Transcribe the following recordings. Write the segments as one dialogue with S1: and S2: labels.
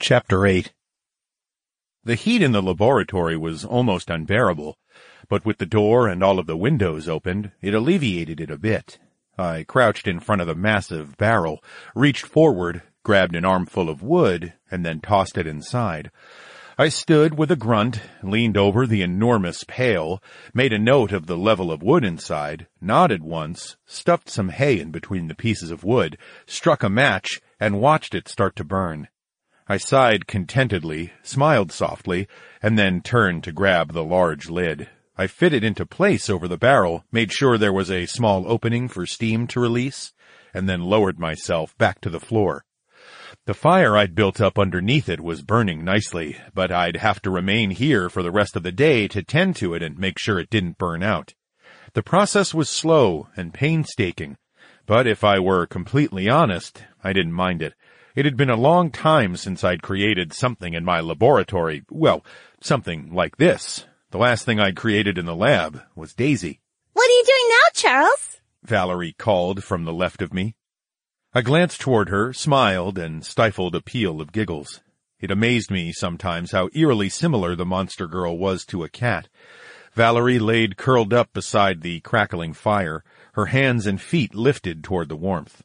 S1: Chapter 8. The heat in the laboratory was almost unbearable, but with the door and all of the windows opened, it alleviated it a bit. I crouched in front of the massive barrel, reached forward, grabbed an armful of wood, and then tossed it inside. I stood with a grunt, leaned over the enormous pail, made a note of the level of wood inside, nodded once, stuffed some hay in between the pieces of wood, struck a match, and watched it start to burn. I sighed contentedly, smiled softly, and then turned to grab the large lid. I fit it into place over the barrel, made sure there was a small opening for steam to release, and then lowered myself back to the floor. The fire I'd built up underneath it was burning nicely, but I'd have to remain here for the rest of the day to tend to it and make sure it didn't burn out. The process was slow and painstaking, but if I were completely honest, I didn't mind it. It had been a long time since I'd created something in my laboratory. Well, something like this. The last thing I'd created in the lab was Daisy.
S2: "What are you doing now, Charles?"
S1: Valerie called from the left of me. I glanced toward her, smiled, and stifled a peal of giggles. It amazed me sometimes how eerily similar the monster girl was to a cat. Valerie laid curled up beside the crackling fire, her hands and feet lifted toward the warmth.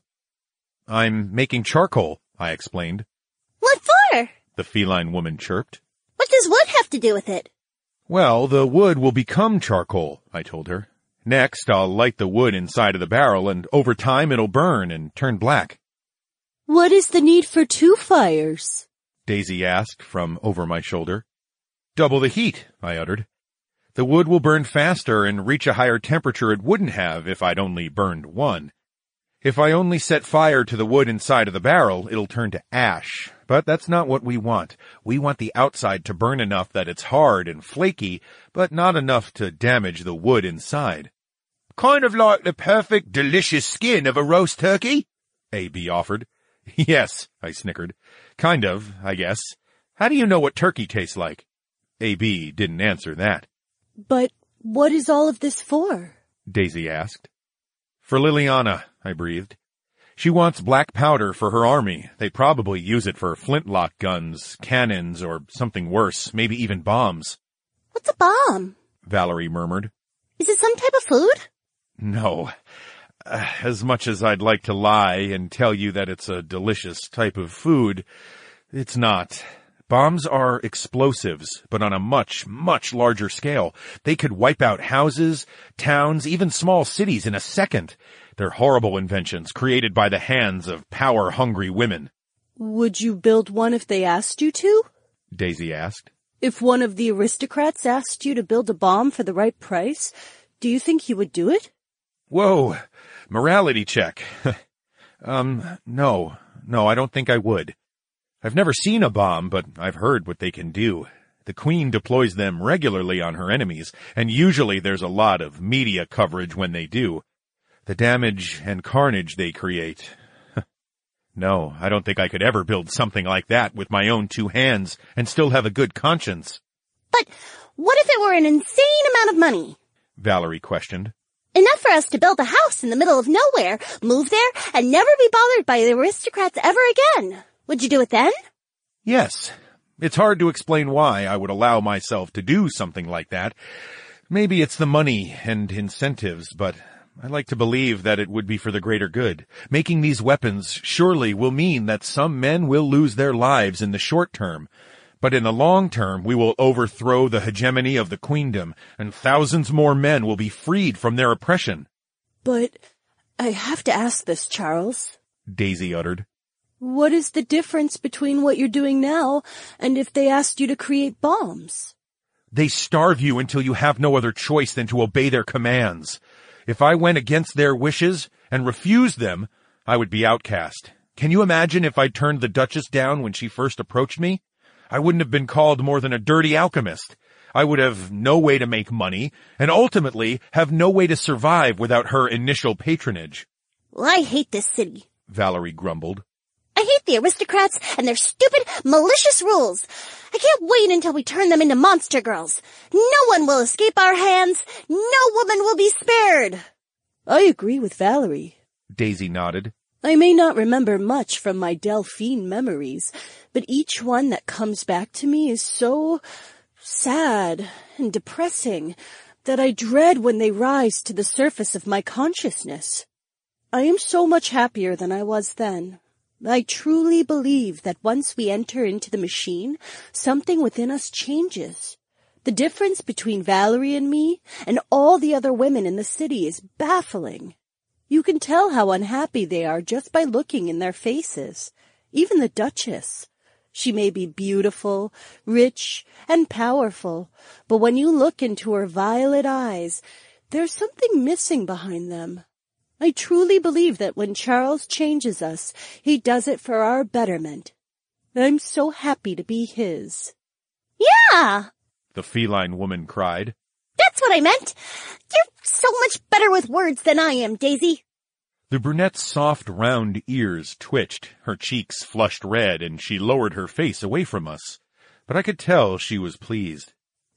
S1: "I'm making charcoal," I explained.
S2: "What for?"
S1: the feline woman chirped.
S2: "What does wood have to do with it?"
S1: "Well, the wood will become charcoal," I told her. "Next, I'll light the wood inside of the barrel, and over time it'll burn and turn black."
S3: "What is the need for 2 fires?"
S1: Daisy asked from over my shoulder. "Double the heat," I uttered. "The wood will burn faster and reach a higher temperature it wouldn't have if I'd only burned one. If I only set fire to the wood inside of the barrel, it'll turn to ash. But that's not what we want. We want the outside to burn enough that it's hard and flaky, but not enough to damage the wood inside." "Kind of like the perfect, delicious skin of a roast turkey?" A.B. offered. "Yes," I snickered. "Kind of, I guess. How do you know what turkey tastes like?" A.B. didn't answer that.
S3: "But what is all of this for?"
S1: Daisy asked. "For Liliana," I breathed. "She wants black powder for her army. They probably use it for flintlock guns, cannons, or something worse, maybe even bombs."
S2: "What's a bomb?"
S1: Valerie murmured.
S2: "Is it some type of food?"
S1: "No. As much as I'd like to lie and tell you that it's a delicious type of food, it's not. Bombs are explosives, but on a much, much larger scale. They could wipe out houses, towns, even small cities in a second. They're horrible inventions created by the hands of power-hungry women."
S3: "Would you build one if they asked you to?"
S1: Daisy asked.
S3: "If one of the aristocrats asked you to build a bomb for the right price, do you think you would do it?"
S1: Whoa, morality check. No, I don't think I would. I've never seen a bomb, but I've heard what they can do. The Queen deploys them regularly on her enemies, and usually there's a lot of media coverage when they do. The damage and carnage they create. No, I don't think I could ever build something like that with my own 2 hands and still have a good conscience.
S2: "But what if it were an insane amount of money?"
S1: Valerie questioned.
S2: "Enough for us to build a house in the middle of nowhere, move there, and never be bothered by the aristocrats ever again. Would you do it then?"
S1: Yes. It's hard to explain why I would allow myself to do something like that. Maybe it's the money and incentives, but I like to believe that it would be for the greater good. Making these weapons surely will mean that some men will lose their lives in the short term, but in the long term we will overthrow the hegemony of the queendom, and thousands more men will be freed from their oppression.
S3: "But I have to ask this, Charles,"
S1: Daisy uttered.
S3: "What is the difference between what you're doing now and if they asked you to create bombs?"
S1: They starve you until you have no other choice than to obey their commands. If I went against their wishes and refused them, I would be outcast. Can you imagine if I turned the Duchess down when she first approached me? I wouldn't have been called more than a dirty alchemist. I would have no way to make money, and ultimately have no way to survive without her initial patronage."
S2: "Well, I hate this city,"
S1: Valerie grumbled.
S2: "I hate the aristocrats and their stupid, malicious rules. I can't wait until we turn them into monster girls. No one will escape our hands. No woman will be spared."
S3: "I agree with Valerie,"
S1: Daisy nodded.
S3: I may not remember much from my Delphine memories, but each one that comes back to me is so sad and depressing that I dread when they rise to the surface of my consciousness. I am so much happier than I was then. I truly believe that once we enter into the machine, something within us changes. The difference between Valerie and me and all the other women in the city is baffling. You can tell how unhappy they are just by looking in their faces. Even the Duchess. She may be beautiful, rich, and powerful, but when you look into her violet eyes, there's something missing behind them. I truly believe that when Charles changes us, he does it for our betterment. I'm so happy to be his.
S2: Yeah!
S1: The feline woman cried.
S2: That's what I meant! You're so much better with words than I am, Daisy.
S1: The brunette's soft, round ears twitched, her cheeks flushed red, and she lowered her face away from us. But I could tell she was pleased.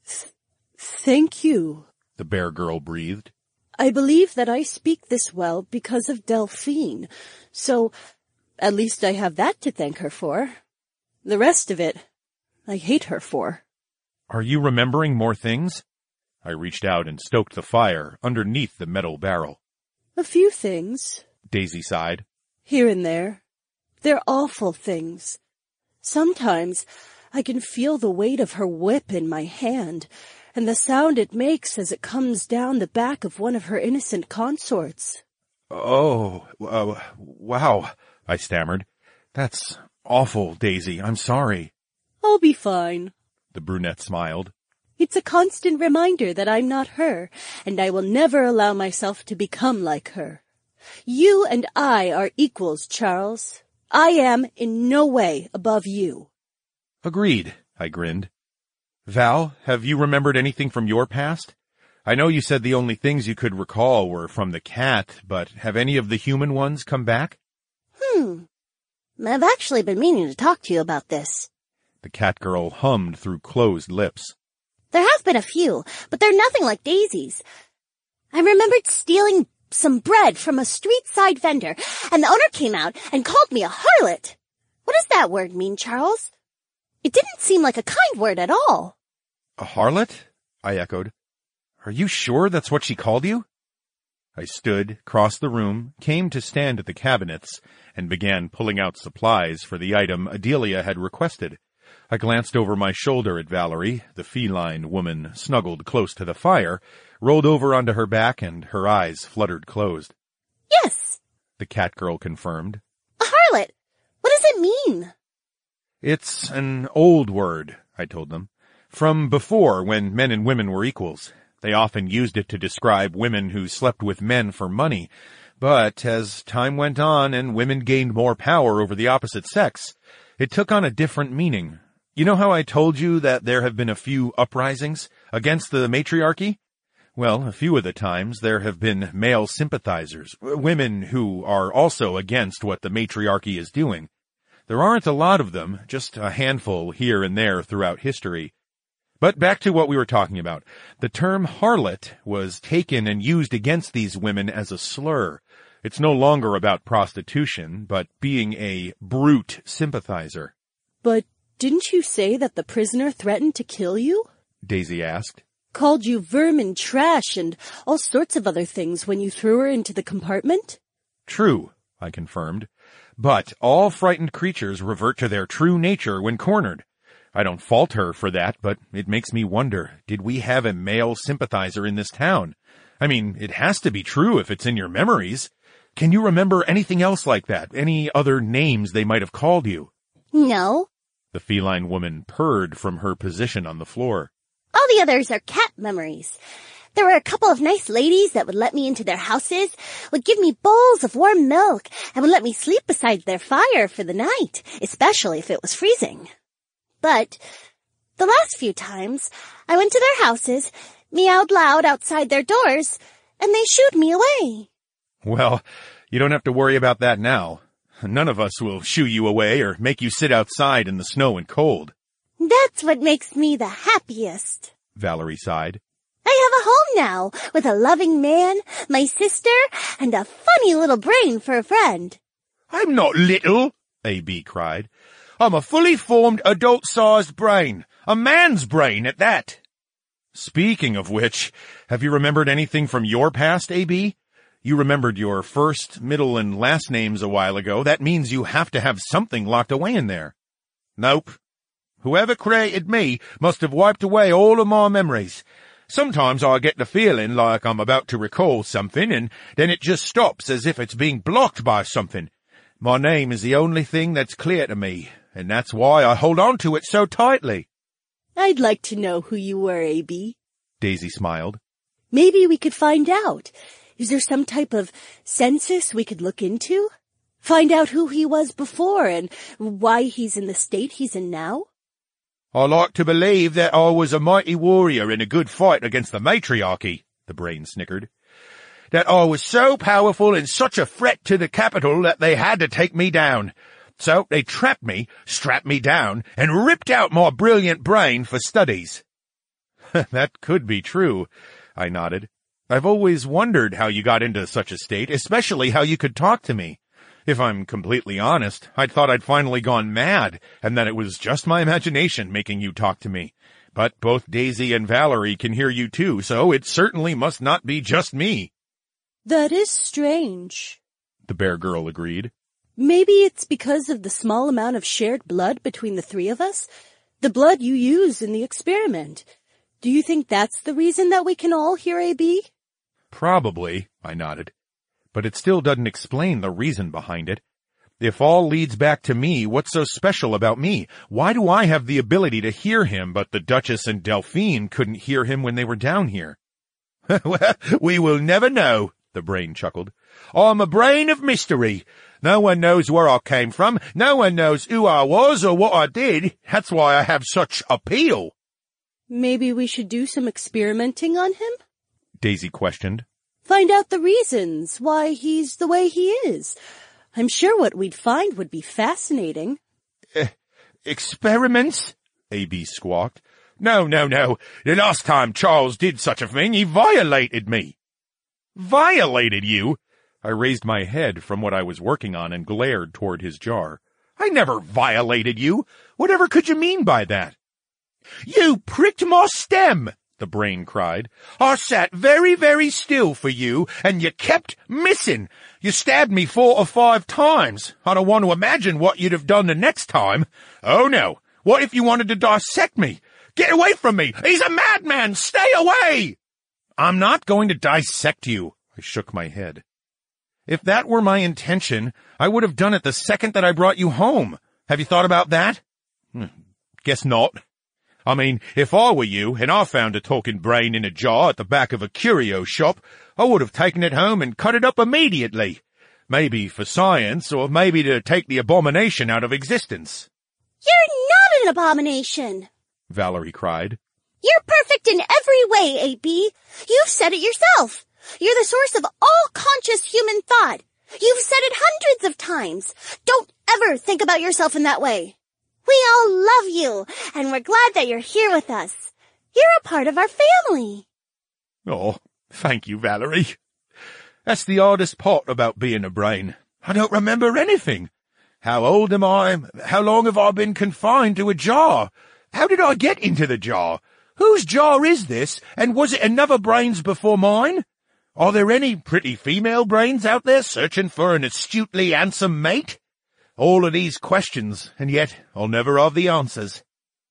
S3: Thank you,
S1: the bear girl breathed.
S3: I believe that I speak this well because of Delphine, so at least I have that to thank her for. The rest of it, I hate her for.
S1: Are you remembering more things? I reached out and stoked the fire underneath the metal barrel.
S3: A few things,
S1: Daisy sighed.
S3: Here and there. They're awful things. Sometimes I can feel the weight of her whip in my hand, and the sound it makes as it comes down the back of one of her innocent consorts.
S1: Oh, wow, I stammered. That's awful, Daisy. I'm sorry.
S3: I'll be fine.
S1: The brunette smiled.
S3: It's a constant reminder that I'm not her, and I will never allow myself to become like her. You and I are equals, Charles. I am in no way above you.
S1: Agreed, I grinned. Val, have you remembered anything from your past? I know you said the only things you could recall were from the cat, but have any of the human ones come back?
S2: I've actually been meaning to talk to you about this.
S1: The cat girl hummed through closed lips.
S2: There have been a few, but they're nothing like Daisy's. I remembered stealing some bread from a street-side vendor, and the owner came out and called me a harlot. What does that word mean, Charles? It didn't seem like a kind word at all.
S1: A harlot? I echoed. Are you sure that's what she called you? I stood, crossed the room, came to stand at the cabinets, and began pulling out supplies for the item Adelia had requested. I glanced over my shoulder at Valerie. The feline woman snuggled close to the fire, rolled over onto her back, and her eyes fluttered closed.
S2: Yes,
S1: the cat girl confirmed.
S2: A harlot. What does it mean?
S1: It's an old word, I told them. From before, when men and women were equals. They often used it to describe women who slept with men for money. But as time went on and women gained more power over the opposite sex, it took on a different meaning. You know how I told you that there have been a few uprisings against the matriarchy? Well, a few of the times there have been male sympathizers, women who are also against what the matriarchy is doing. There aren't a lot of them, just a handful here and there throughout history. But back to what we were talking about. The term harlot was taken and used against these women as a slur. It's no longer about prostitution, but being a brute sympathizer.
S3: But didn't you say that the prisoner threatened to kill you?
S1: Daisy asked.
S3: Called you vermin, trash, and all sorts of other things when you threw her into the compartment?
S1: True, I confirmed. But all frightened creatures revert to their true nature when cornered. I don't fault her for that, but it makes me wonder, did we have a male sympathizer in this town? I mean, it has to be true if it's in your memories. Can you remember anything else like that? Any other names they might have called you?
S2: No.
S1: The feline woman purred from her position on the floor.
S2: All the others are cat memories. There were a couple of nice ladies that would let me into their houses, would give me bowls of warm milk, and would let me sleep beside their fire for the night, especially if it was freezing. But the last few times, I went to their houses, meowed loud outside their doors, and they shooed me away.
S1: Well, you don't have to worry about that now. None of us will shoo you away or make you sit outside in the snow and cold.
S2: That's what makes me the happiest,
S1: Valerie sighed.
S2: I have a home now, with a loving man, my sister, and a funny little brain for a friend.
S1: I'm not little, A.B. cried. I'm a fully formed adult-sized brain. A man's brain at that. Speaking of which, have you remembered anything from your past, A.B.? You remembered your first, middle, and last names a while ago. That means you have to have something locked away in there. Nope. Whoever created me must have wiped away all of my memories. Sometimes I get the feeling like I'm about to recall something, and then it just stops as if it's being blocked by something. My name is the only thing that's clear to me, and that's why I hold on to it so tightly.
S3: I'd like to know who you were, A.B.
S1: Daisy smiled.
S3: Maybe we could find out. Is there some type of census we could look into? Find out who he was before and why he's in the state he's in now?
S1: I like to believe that I was a mighty warrior in a good fight against the matriarchy, the brain snickered. That I was so powerful and such a threat to the capital that they had to take me down. So they trapped me, strapped me down, and ripped out my brilliant brain for studies. That could be true, I nodded. I've always wondered how you got into such a state, especially how you could talk to me. If I'm completely honest, I'd thought I'd finally gone mad, and that it was just my imagination making you talk to me. But both Daisy and Valerie can hear you too, so it certainly must not be just me.
S3: That is strange,
S1: the bear girl agreed.
S3: Maybe it's because of the small amount of shared blood between the three of us, the blood you use in the experiment. Do you think that's the reason that we can all hear A.B.?
S1: Probably, I nodded. But it still doesn't explain the reason behind it. If all leads back to me, what's so special about me? Why do I have the ability to hear him, but the Duchess and Delphine couldn't hear him when they were down here? Well, we will never know, the brain chuckled. I'm a brain of mystery. No one knows where I came from. No one knows who I was or what I did. That's why I have such appeal.
S3: Maybe we should do some experimenting on him?
S1: Daisy questioned.
S3: Find out the reasons why he's the way he is. I'm sure what we'd find would be fascinating.
S1: Experiments? A.B. squawked. No. The last time Charles did such a thing, he violated me. Violated you? I raised my head from what I was working on and glared toward his jar. I never violated you. Whatever could you mean by that? You pricked my stem, the brain cried. I sat very, very still for you, and you kept missing. You stabbed me 4 or 5 times. I don't want to imagine what you'd have done the next time. Oh, no. What if you wanted to dissect me? Get away from me. He's a madman. Stay away. I'm not going to dissect you. I shook my head. If that were my intention, I would have done it the second that I brought you home. Have you thought about that? Guess not. I mean, if I were you, and I found a talking brain in a jar at the back of a curio shop, I would have taken it home and cut it up immediately. Maybe for science, or maybe to take the abomination out of existence.
S2: You're not an abomination,
S1: Valerie cried.
S2: You're perfect in every way, A.B. You've said it yourself. You're the source of all conscious human thought. You've said it hundreds of times. Don't ever think about yourself in that way. We all love you, and we're glad that you're here with us. You're a part of our family.
S1: Oh, thank you, Valerie. That's the hardest part about being a brain. I don't remember anything. How old am I? How long have I been confined to a jar? How did I get into the jar? Whose jar is this, and was it another brain's before mine? Are there any pretty female brains out there searching for an astutely handsome mate? All of these questions, and yet I'll never have the answers.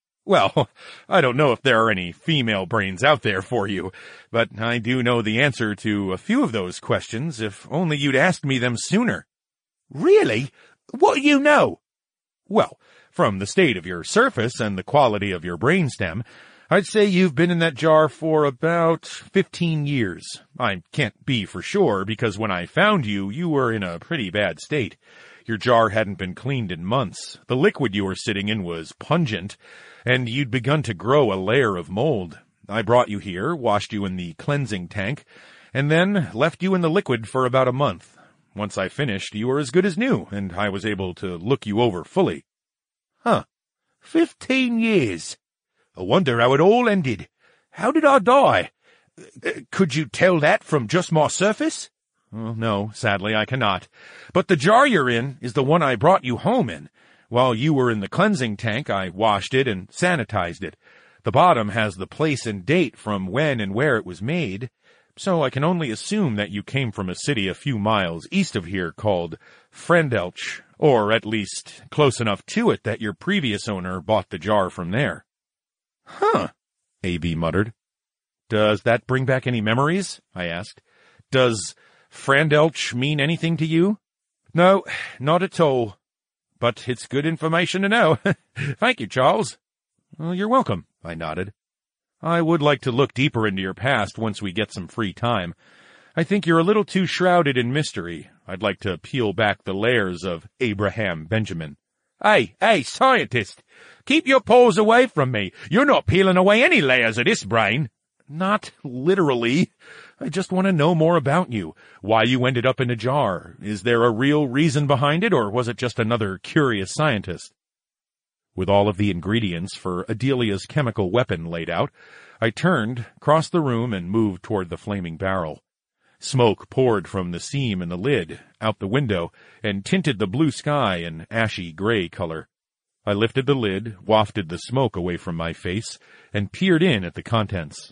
S1: Well, I don't know if there are any female brains out there for you, but I do know the answer to a few of those questions, if only you'd asked me them sooner. Really? What do you know? Well, from the state of your surface and the quality of your brainstem, I'd say you've been in that jar for about 15 years. I can't be for sure, because when I found you, you were in a pretty bad state. Your jar hadn't been cleaned in months. The liquid you were sitting in was pungent, and you'd begun to grow a layer of mold. I brought you here, washed you in the cleansing tank, and then left you in the liquid for about a month. Once I finished, you were as good as new, and I was able to look you over fully. 15 years. I wonder how it all ended. How did I die? Could you tell that from just my surface? Well, no, sadly I cannot. But the jar you're in is the one I brought you home in. While you were in the cleansing tank, I washed it and sanitized it. The bottom has the place and date from when and where it was made, so I can only assume that you came from a city a few miles east of here called Frendelch, or at least close enough to it that your previous owner bought the jar from there. Huh, A.B. muttered. Does that bring back any memories? I asked. Does Frendelch mean anything to you? No, not at all. But it's good information to know. Thank you, Charles. Well, you're welcome, I nodded. I would like to look deeper into your past once we get some free time. I think you're a little too shrouded in mystery. I'd like to peel back the layers of Abraham Benjamin. Hey, scientist! Keep your paws away from me. You're not peeling away any layers of this brain. Not literally. I just want to know more about you. Why you ended up in a jar. Is there a real reason behind it, or was it just another curious scientist? With all of the ingredients for Adelia's chemical weapon laid out, I turned, crossed the room, and moved toward the flaming barrel. Smoke poured from the seam in the lid, out the window, and tinted the blue sky an ashy gray color. I lifted the lid, wafted the smoke away from my face, and peered in at the contents.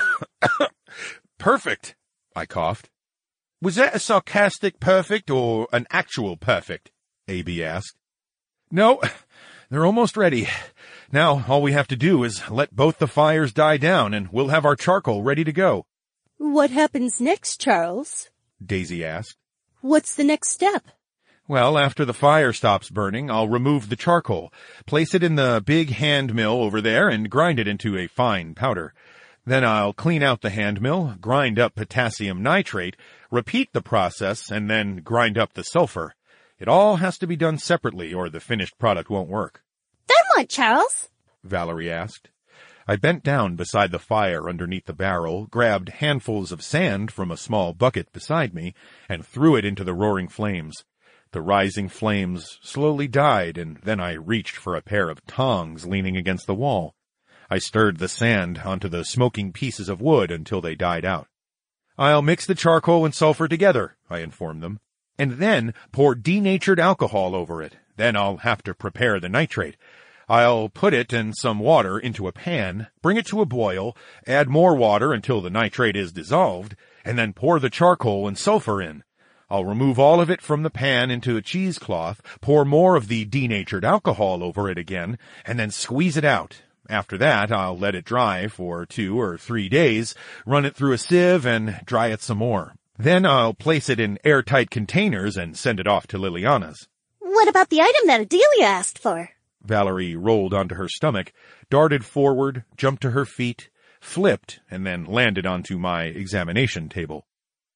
S1: Perfect, I coughed. Was that a sarcastic perfect or an actual perfect? A.B. asked. No, they're almost ready. Now all we have to do is let both the fires die down and we'll have our charcoal ready to go.
S3: What happens next, Charles?
S1: Daisy asked.
S3: What's the next step?
S1: Well, after the fire stops burning, I'll remove the charcoal, place it in the big hand mill over there, and grind it into a fine powder. Then I'll clean out the hand mill, grind up potassium nitrate, repeat the process, and then grind up the sulfur. It all has to be done separately, or the finished product won't work.
S2: Then what, Charles?
S1: Valerie asked. I bent down beside the fire underneath the barrel, grabbed handfuls of sand from a small bucket beside me, and threw it into the roaring flames. The rising flames slowly died, and then I reached for a pair of tongs leaning against the wall. I stirred the sand onto the smoking pieces of wood until they died out. I'll mix the charcoal and sulfur together, I informed them, and then pour denatured alcohol over it. Then I'll have to prepare the nitrate. I'll put it and some water into a pan, bring it to a boil, add more water until the nitrate is dissolved, and then pour the charcoal and sulfur in. I'll remove all of it from the pan into a cheesecloth, pour more of the denatured alcohol over it again, and then squeeze it out. After that, I'll let it dry for 2 or 3 days, run it through a sieve, and dry it some more. Then I'll place it in airtight containers and send it off to Liliana's.
S2: What about the item that Adelia asked for?
S1: Valerie rolled onto her stomach, darted forward, jumped to her feet, flipped, and then landed onto my examination table.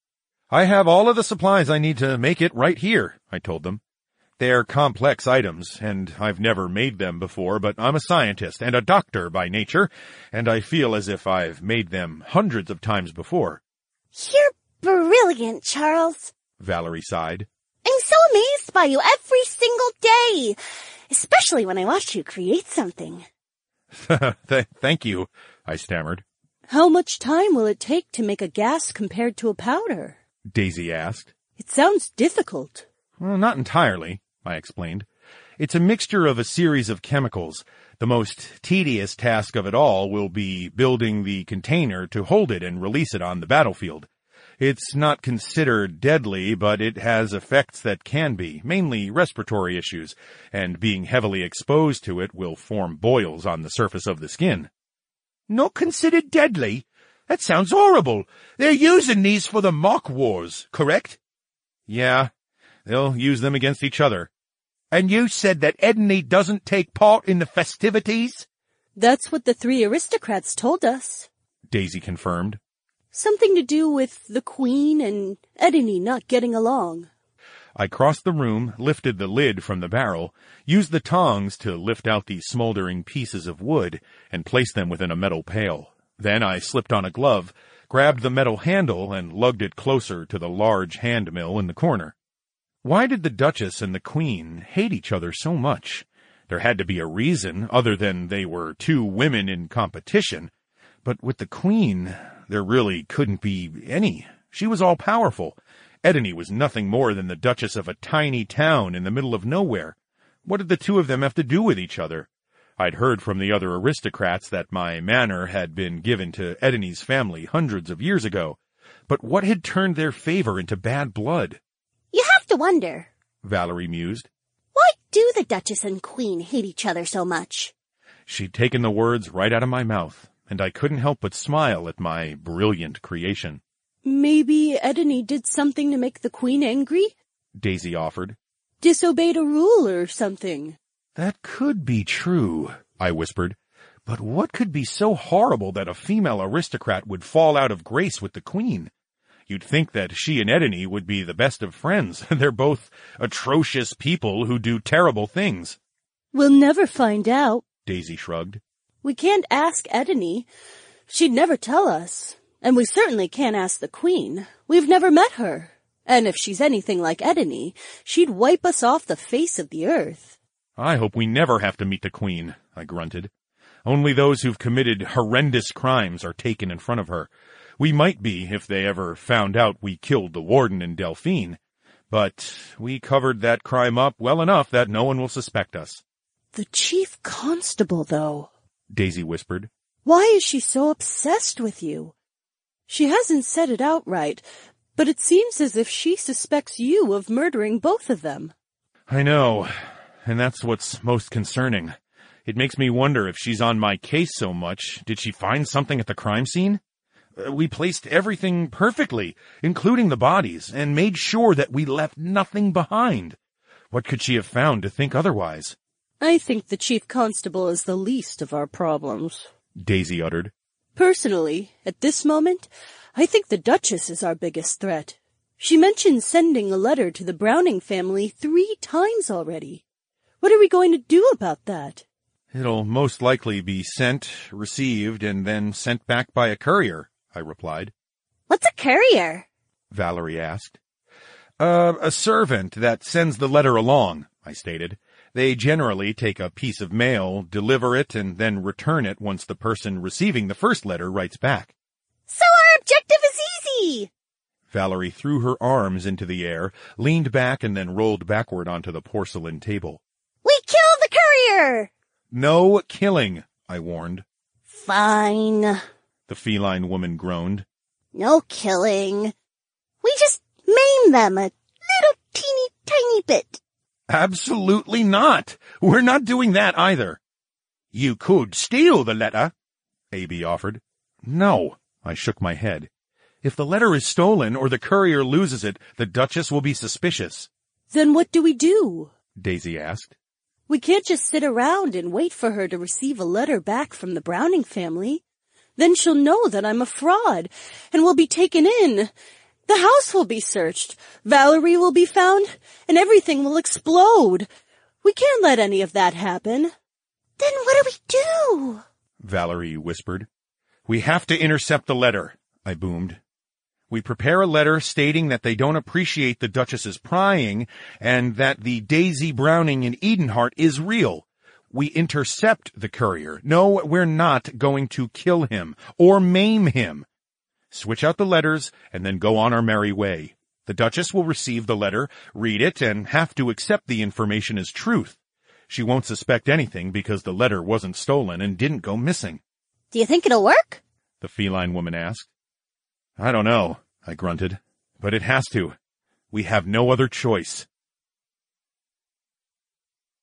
S1: I have all of the supplies I need to make it right here, I told them. They're complex items, and I've never made them before, but I'm a scientist and a doctor by nature, and I feel as if I've made them hundreds of times before.
S2: You're brilliant, Charles.
S1: Valerie sighed.
S2: I'm so amazed by you every single day, especially when I watch you create something.
S1: Thank you, I stammered.
S3: How much time will it take to make a gas compared to a powder?
S1: Daisy asked.
S3: It sounds difficult.
S1: Well, not entirely, I explained. It's a mixture of a series of chemicals. The most tedious task of it all will be building the container to hold it and release it on the battlefield. It's not considered deadly, but it has effects that can be, mainly respiratory issues, and being heavily exposed to it will form boils on the surface of the skin. Not considered deadly? That sounds horrible. They're using these for the mock wars, correct? Yeah, they'll use them against each other. And you said that Edney doesn't take part in the festivities?
S3: That's what the 3 aristocrats told us,
S1: Daisy confirmed.
S3: Something to do with the Queen and Edney not getting along.
S1: I crossed the room, lifted the lid from the barrel, used the tongs to lift out the smoldering pieces of wood, and placed them within a metal pail. Then I slipped on a glove, grabbed the metal handle, and lugged it closer to the large hand mill in the corner. Why did the Duchess and the Queen hate each other so much? There had to be a reason, other than they were 2 women in competition. But with the Queen, there really couldn't be any. She was all-powerful, Edeny was nothing more than the duchess of a tiny town in the middle of nowhere. What did the two of them have to do with each other? I'd heard from the other aristocrats that my manor had been given to Edeny's family hundreds of years ago. But what had turned their favor into bad blood?
S2: You have to wonder,
S1: Valerie mused.
S2: Why do the Duchess and Queen hate each other so much?
S1: She'd taken the words right out of my mouth, and I couldn't help but smile at my brilliant creation.
S3: Maybe Edeny did something to make the Queen angry?
S1: Daisy offered.
S3: Disobeyed a rule or something.
S1: That could be true, I whispered. But what could be so horrible that a female aristocrat would fall out of grace with the Queen? You'd think that she and Edeny would be the best of friends. They're both atrocious people who do terrible things.
S3: We'll never find out,
S1: Daisy shrugged.
S3: We can't ask Edeny. She'd never tell us. And we certainly can't ask the Queen. We've never met her. And if she's anything like Edeny, she'd wipe us off the face of the earth.
S1: I hope we never have to meet the Queen, I grunted. Only those who've committed horrendous crimes are taken in front of her. We might be if they ever found out we killed the warden in Delphine. But we covered that crime up well enough that no one will suspect us.
S3: The chief constable, though,
S1: Daisy whispered.
S3: Why is she so obsessed with you? She hasn't said it outright, but it seems as if she suspects you of murdering both of them.
S1: I know, and that's what's most concerning. It makes me wonder if she's on my case so much. Did she find something at the crime scene? We placed everything perfectly, including the bodies, and made sure that we left nothing behind. What could she have found to think otherwise?
S3: I think the chief constable is the least of our problems,
S1: Daisy uttered.
S3: Personally, at this moment, I think the Duchess is our biggest threat. She mentioned sending a letter to the Browning family 3 times already. What are we going to do about that?
S1: It'll most likely be sent, received, and then sent back by a courier, I replied.
S2: What's a courier?
S1: Valerie asked. A servant that sends the letter along, I stated. They generally take a piece of mail, deliver it, and then return it once the person receiving the first letter writes back.
S2: So our objective is easy!
S1: Valerie threw her arms into the air, leaned back, and then rolled backward onto the porcelain table.
S2: We kill the courier!
S1: No killing, I warned.
S2: Fine.
S1: The feline woman groaned.
S2: No killing. We just maim them a little teeny tiny bit.
S1: Absolutely not. We're not doing that either. You could steal the letter, A.B. offered. No, I shook my head. If the letter is stolen or the courier loses it, the Duchess will be suspicious.
S3: Then what do we do?
S1: Daisy asked.
S3: We can't just sit around and wait for her to receive a letter back from the Browning family. Then she'll know that I'm a fraud, and we'll be taken in. The house will be searched, Valerie will be found, and everything will explode. We can't let any of that happen.
S2: Then what do we do?
S1: Valerie whispered. We have to intercept the letter, I boomed. We prepare a letter stating that they don't appreciate the Duchess's prying and that the Daisy Browning in Edenhart is real. We intercept the courier. No, we're not going to kill him or maim him. Switch out the letters, and then go on our merry way. The Duchess will receive the letter, read it, and have to accept the information as truth. She won't suspect anything because the letter wasn't stolen and didn't go missing.
S2: Do you think it'll work?
S1: The feline woman asked. I don't know, I grunted, but it has to. We have no other choice.